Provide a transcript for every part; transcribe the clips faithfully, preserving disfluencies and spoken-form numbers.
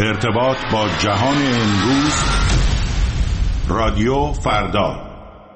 ارتباط با جهان امروز، رادیو فردا.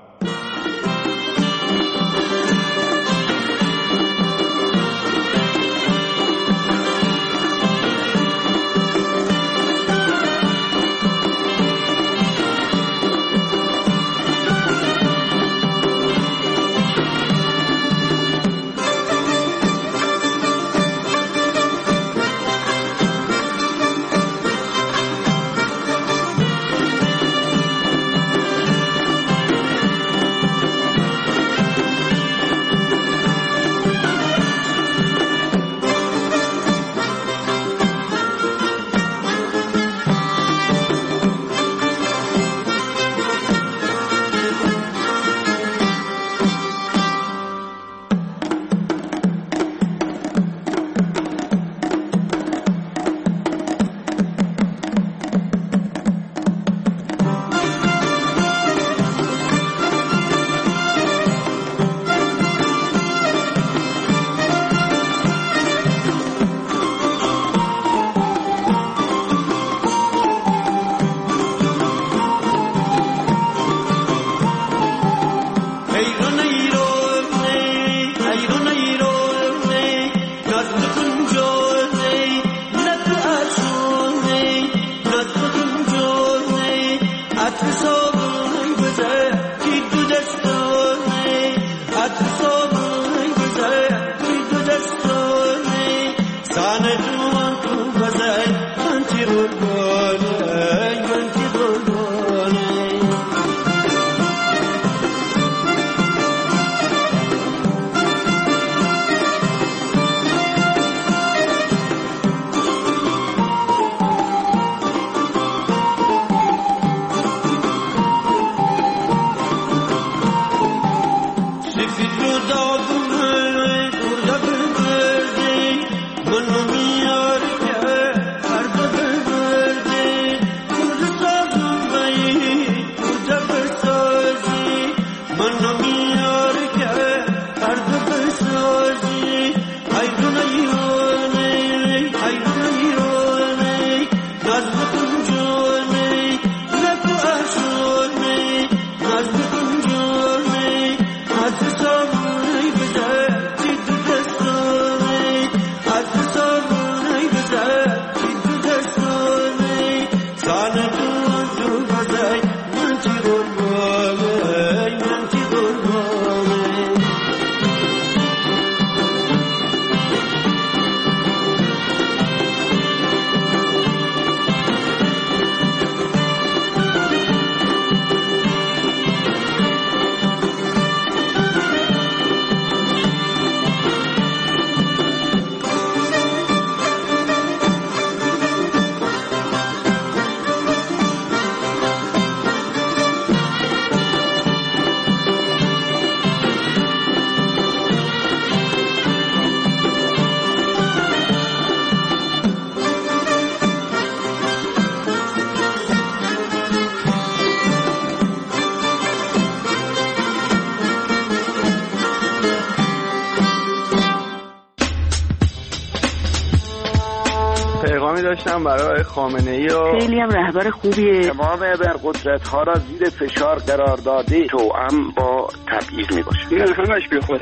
داشتم برای خامنه‌ای و خیلی هم رهبر خوبیه. تمام ابرقدرت‌ها را زیر فشار قرار داده توأم با تبعیض میباشه. این همش بیخوده.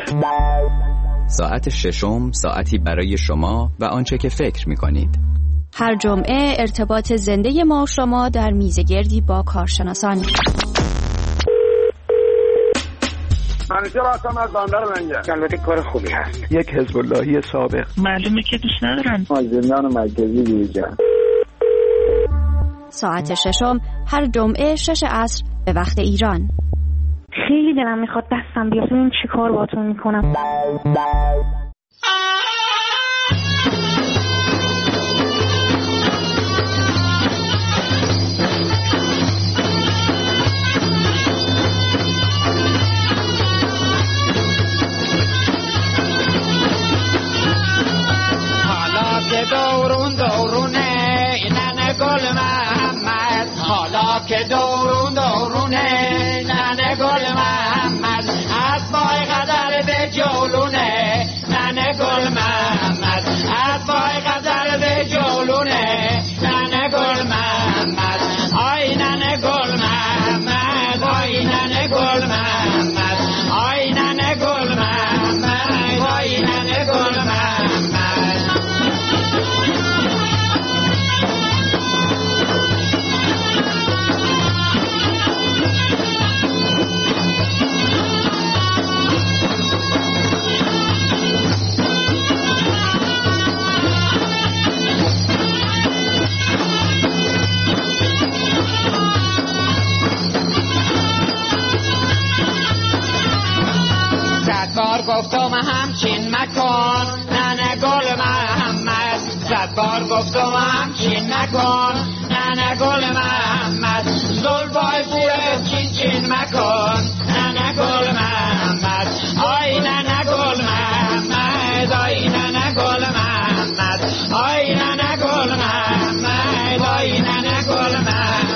ساعت ششم، ساعتی برای شما و آنچه که فکر میکنید. هر جمعه ارتباط زنده ما و شما در میزگردی با کارشناسان. منیجر هستم از بندر منجر. البته کار خوبی هست. یک حزب اللهی سابق. معلومه که دوست ندارن. مازندران مرکزی بیرجان. ساعت ششم هر جمعه شش عصر به وقت ایران. خیلی دلم میخواد دستم بیاد ببینم چی کار باهاتون میکنم. دورون دورونه اینن گل محمد، حالا که دورون دورونه ننه گل محمد، از پای قدر به جولونه ننه گل محمد، از پای قدر به جولونه ننه گل صد بار گفتم همچین نکن ننه گل محمد زلفای بوره چین چین مکن ننه گل محمد آی ننه گل محمد آی ننه گل محمد آی ننه گل محمد آی ننه گل محمد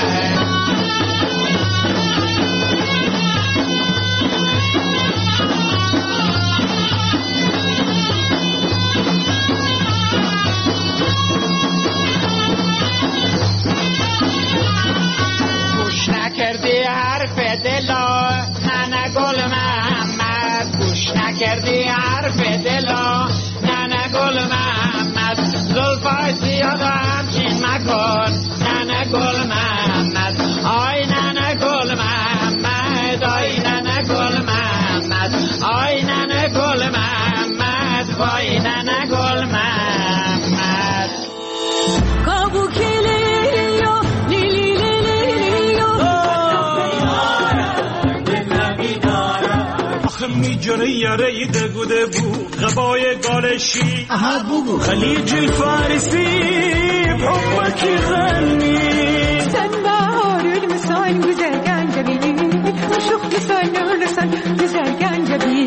نکردی حرف دلا ننه گل محمد گوش نکردی حرف دلا ننه گل محمد زلفای زیاد و همچین مکن ننه گل محمد آی ننه گل محمد آی ننه گل محمد آی ننه گل محمد وای ننه گل محمد کابو کلیو لیلی میجره یاره دگوده بو غبای گالشی خلیج الفارسی بحبك غني سنبار المسان güzel جبيني وشوف لسان لسان güzel جبيني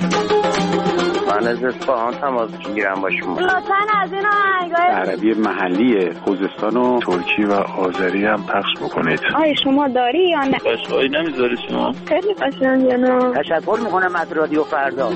من از اصفهان تماس میگیرم با شما. لطفاً از این آهنگای عربی محلی خوزستان و ترکی و آذری هم پخش بکنید. آیا شما داری یا نه؟ باشقایی نمیذاری شما؟ خیلی قشنگه نه؟ تشکر میکنم از رادیو فردا.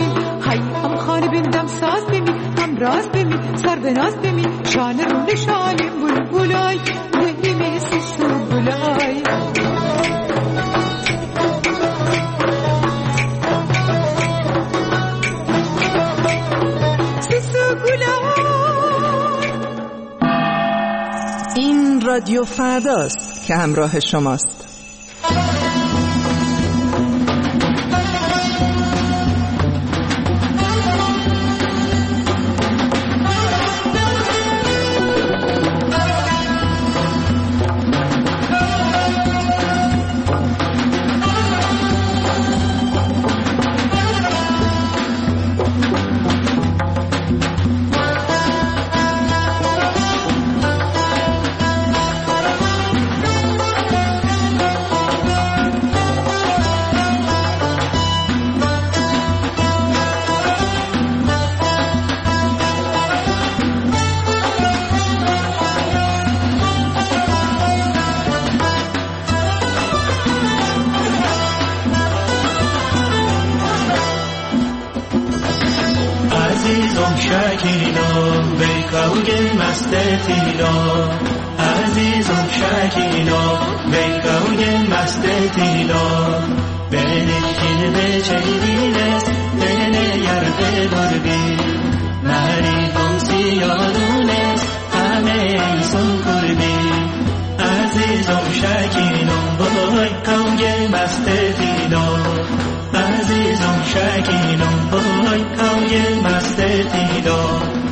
سر به ناز بمی شانه رو نشانه این رادیو فرداست که همراه شماست. عزیزم شکینا بیگوی مست دیلا بنشین به چیدینس بنه یرده دربی مریدم سیادونس همه ایسون کربی عزیزم شکینا بیگوی مست دیلا عزیزم شکینا بیگوی مست دیلا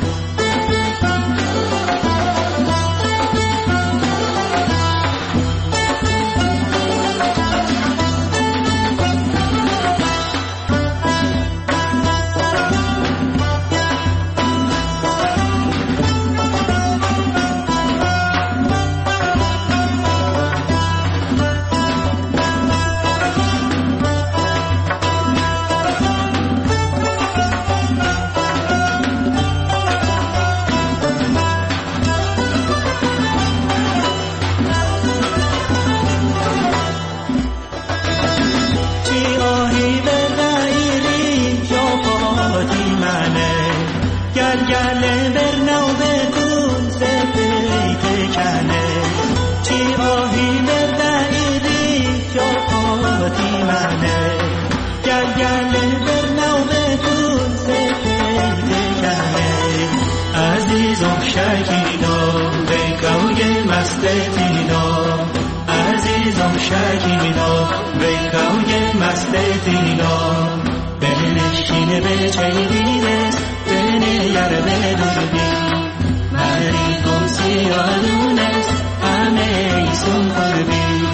شکینا بیگوی مست دینا بنشین به چیدینس بنه یرده دربی مریدم سیادونس همه ایسون کربی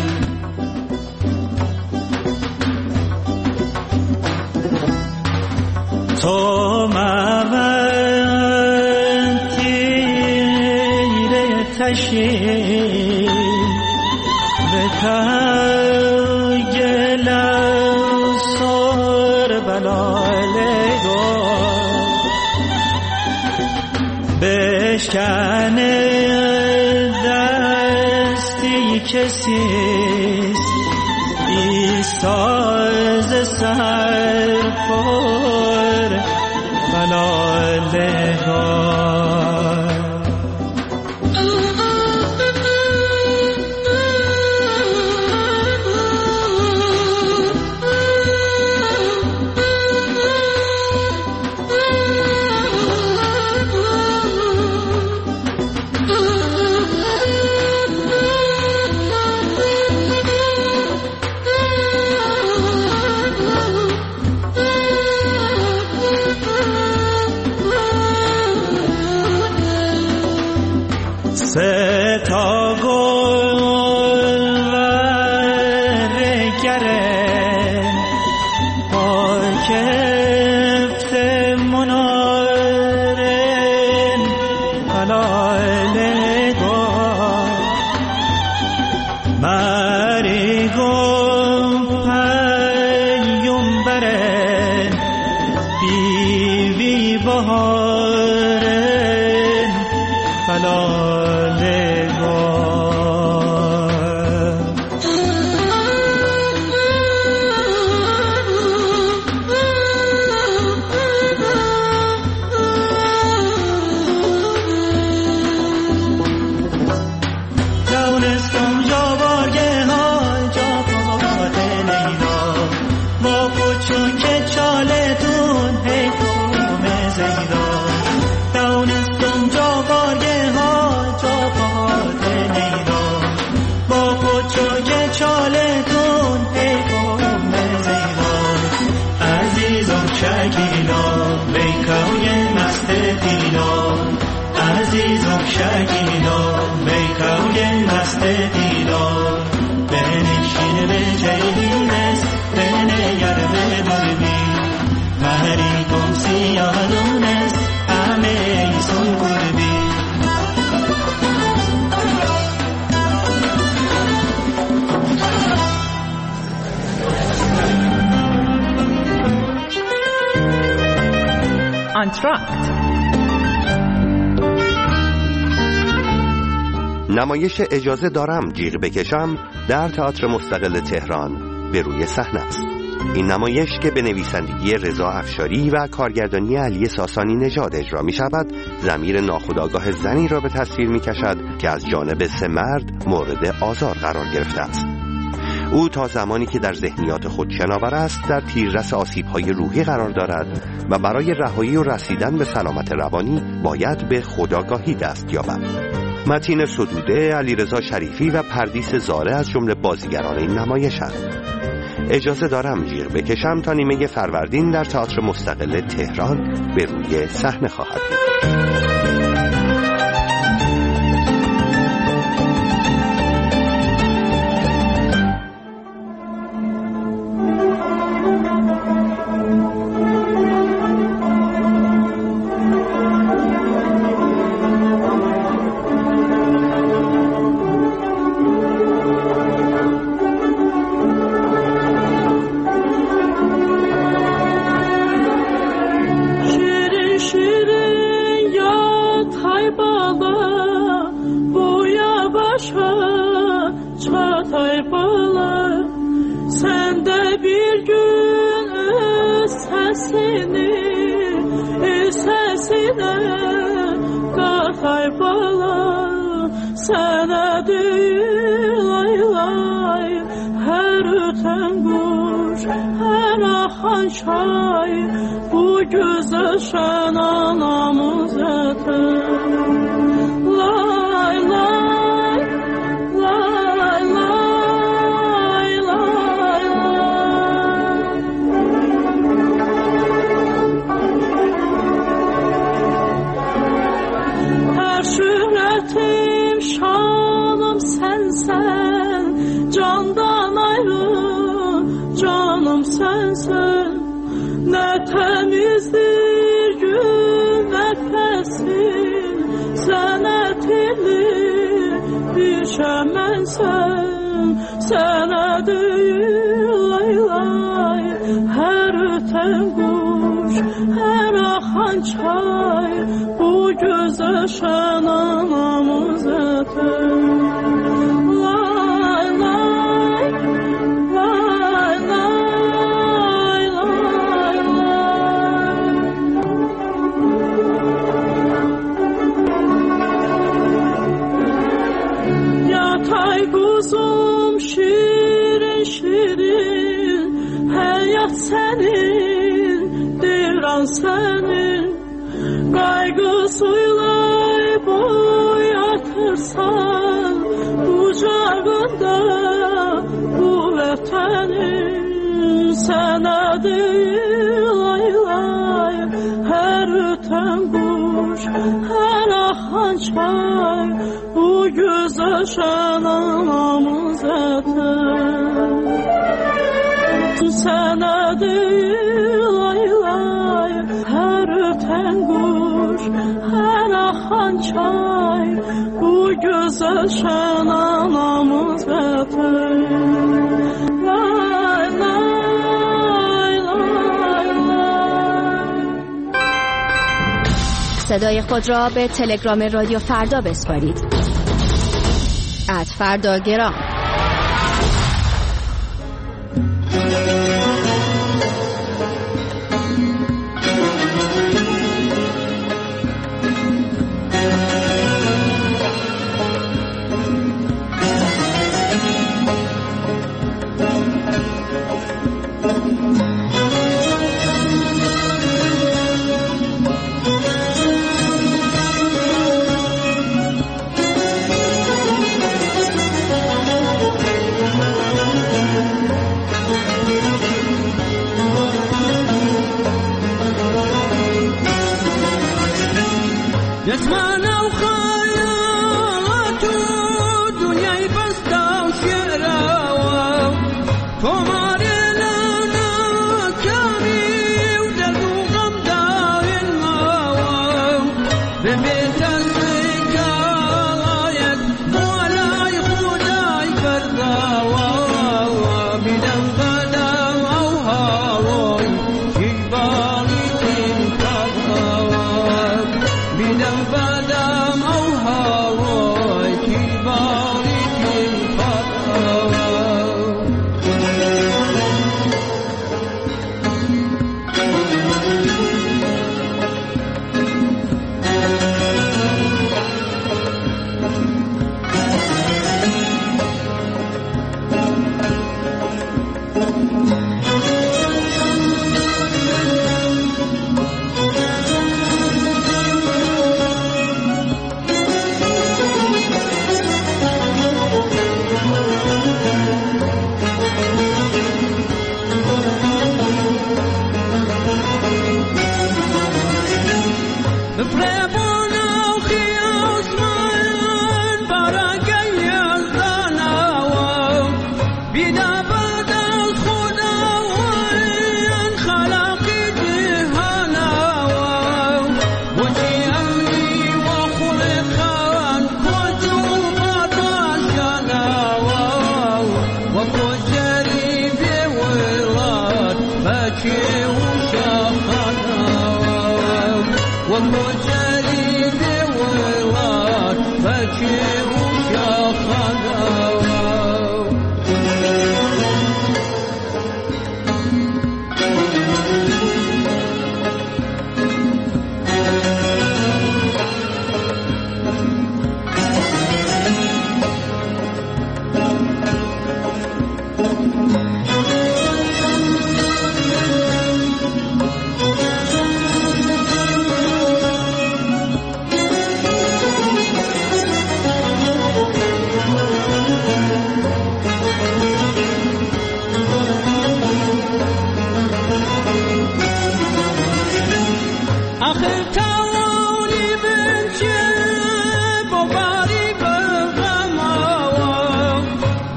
تو من تیره تشی گلم سر بلالگو بشکن دستی کسیست ای ساز سر پر بلالگو دست دیدار بنشین به جیلینست بنگر به دوربی مهری کم سیادونست همه ایسون قربی آنتراکت نمایش اجازه دارم جیغ بکشم در تئاتر مستقل تهران به روی صحنه است. این نمایش که به نویسندگی رضا افشاری و کارگردانی علی ساسانی نژاد اجرا می شود، ضمیر ناخودآگاه زنی را به تصویر می کشد که از جانب سه مرد مورد آزار قرار گرفته است. او تا زمانی که در ذهنیات خود شناور است در تیررس آسیب‌های روحی قرار دارد و برای رهایی و رسیدن به سلامت روانی باید به خودآگاهی دست یابد. متین ستوده، علیرضا شریفی و پردیس زاره از جمله بازیگران این نمایش‌اند. اجازه دارم جیغ بکشم تا نیمه فروردین در تئاتر مستقل تهران به روی صحنه خواهد بود. صدای خود را به تلگرام رادیو فردا بسپارید. ات فرداگرام.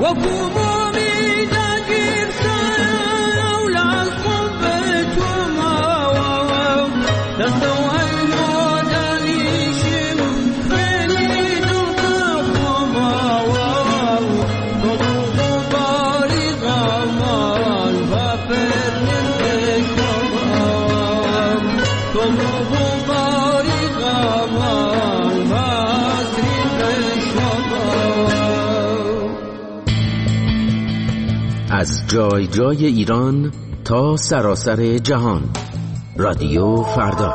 از جای جای ایران تا سراسر جهان، رادیو فردا.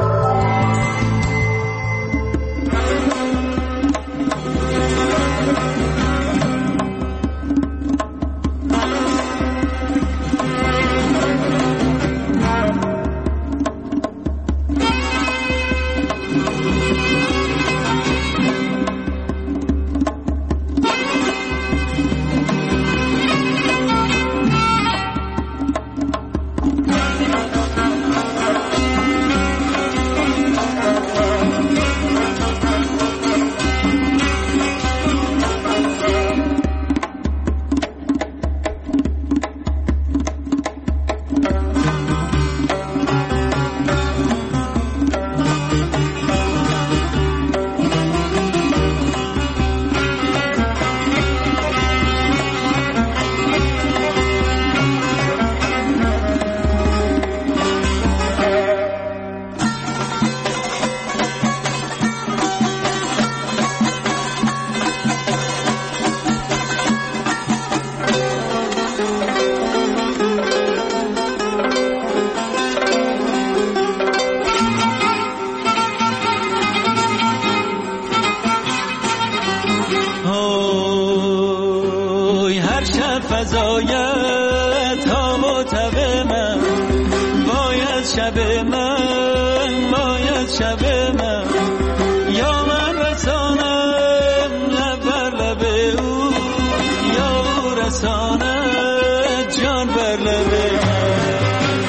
فزایت ها و تب من، باید شب من، باید شب من، یا من رسانم لب بر لب او، یا او رساند جان بر لب من.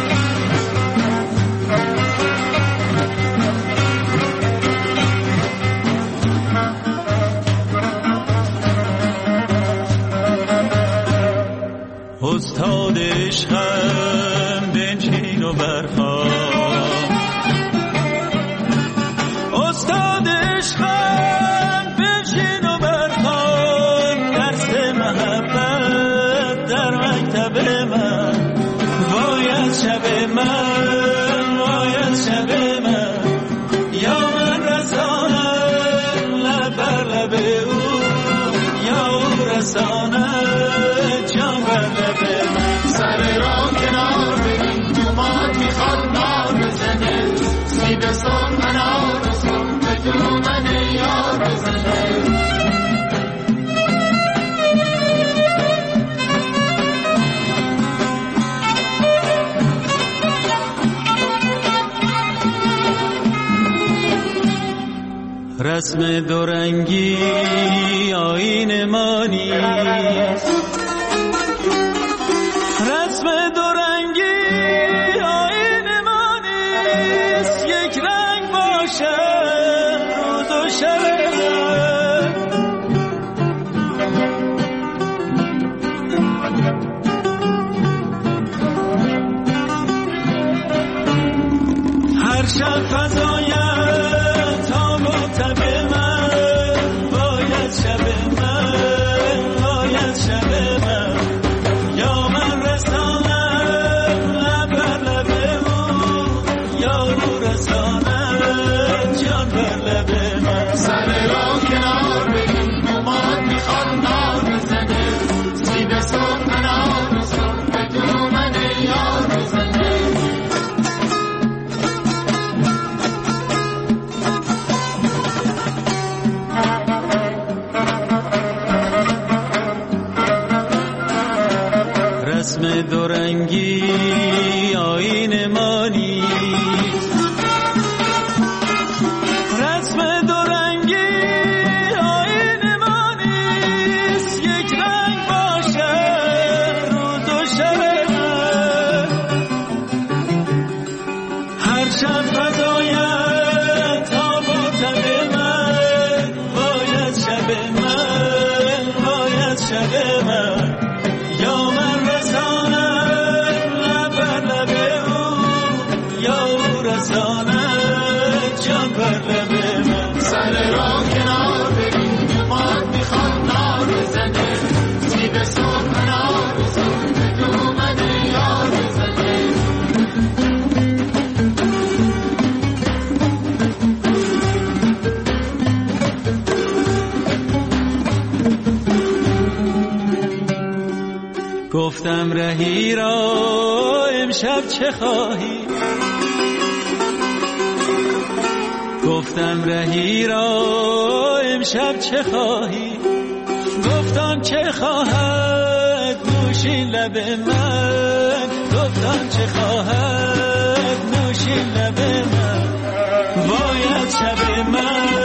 استاد عشقم بنشین و برخواب، استاد عشقم بنشین و برخواب، درس محبت در مکتب من، باید شب من، باید شب من، یا من رسانم لب بر لب او، یا او رسانم جان بر لب من. سر را کنار ببین دومات میخواد نار بزنه، سیب سن انار بزن به دومن یار بزنه. رسم دورنگی آیین ما نیست، رسم دورنگی آیین ما نیست، یک رنگ باشه روز و شب. هر شب فزایت تا و تب من، باید شب من، باید شب من، یا من رسانم لب بر لب او، یا او رسانم جان بر لب من. سر را کنار ببین دومات میخواد نار بزنه، سیب سن انار بزن به دومن یار بزنه. رسم دورنگی آیین ما نیست، رسم دورنگی آیین ما نیست، یک رنگ باشه روز و شب من. هر شب فزایت تا با تب من، باید شب من، باید عاشق من یا من رسانم لب بر لب او یا او رسانم جان بر لب من سر را کنار بگیم ما میخواد نار بزنه زیب صبح نار بزنه دو من یار بزنه گفتم رهی را امشب چه خواهی گفتم رهی را امشب چه خواهی گفتم چه خواهد نوشین لب من گفتم چه خواهد نوشین لب من باید شب من